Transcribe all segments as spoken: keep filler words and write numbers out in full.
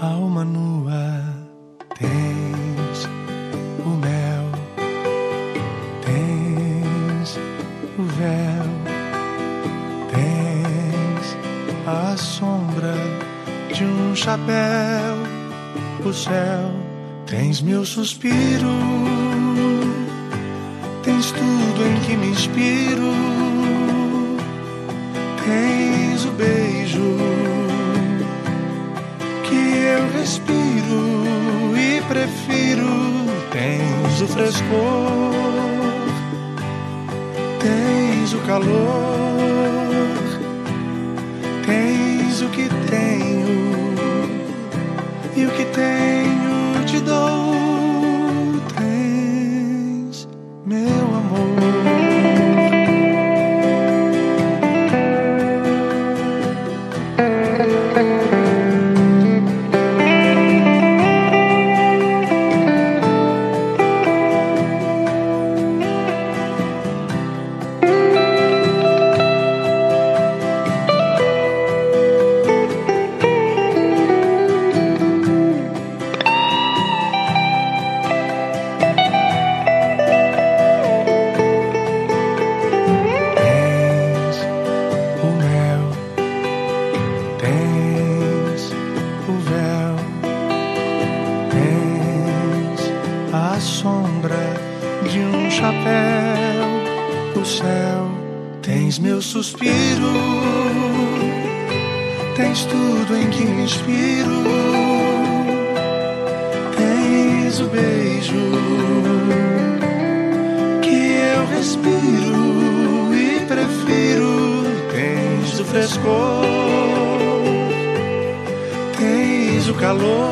alma nua. Tens o mel, tens o véu, tens a sombra de um chapéu, o céu. Tens meu suspiro, tens tudo em que me inspiro. Tens o beijo que eu respiro e prefiro. Tens o frescor, tens o calor, tens o que tenho e o que tenho te dou. Tens meu amor. Suspiro, tens tudo em que me inspiro. Tens o beijo que eu respiro e prefiro. Tens o frescor, tens o calor,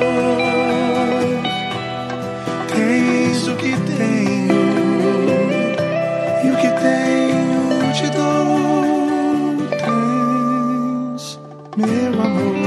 tens o que tenho e o que tenho te dou. Meu amor.